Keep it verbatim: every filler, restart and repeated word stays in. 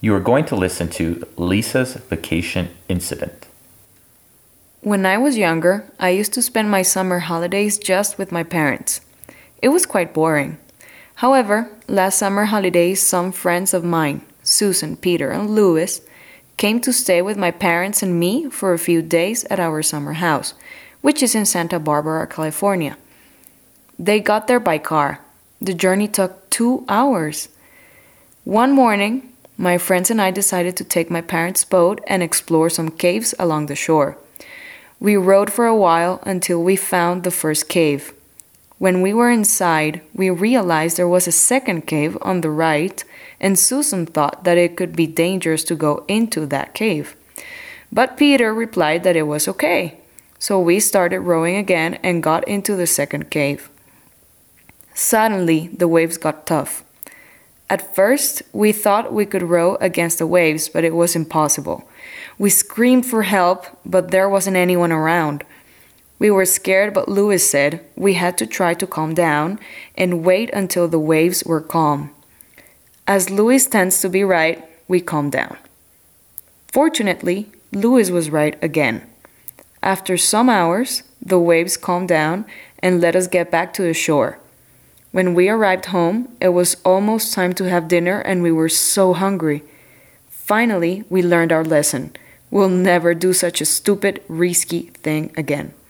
You are going to listen to Lisa's vacation incident. When I was younger, I used to spend my summer holidays just with my parents. It was quite boring. However, last summer holidays, some friends of mine, Susan, Peter, and Louis, came to stay with my parents and me for a few days at our summer house, which is in Santa Barbara, California. They got there by car. The journey took two hours. One morning, my friends and I decided to take my parents' boat and explore some caves along the shore. We rode for a while until we found the first cave. When we were inside, we realized there was a second cave on the right, and Susan thought that it could be dangerous to go into that cave. But Peter replied that it was okay. So we started rowing again and got into the second cave. Suddenly, the waves got tough. At first, we thought we could row against the waves, but it was impossible. We screamed for help, but there wasn't anyone around. We were scared, but Louis said we had to try to calm down and wait until the waves were calm. As Louis tends to be right, we calmed down. Fortunately, Louis was right again. After some hours, the waves calmed down and let us get back to the shore. When we arrived home, it was almost time to have dinner and we were so hungry. Finally, we learned our lesson. We'll never do such a stupid, risky thing again.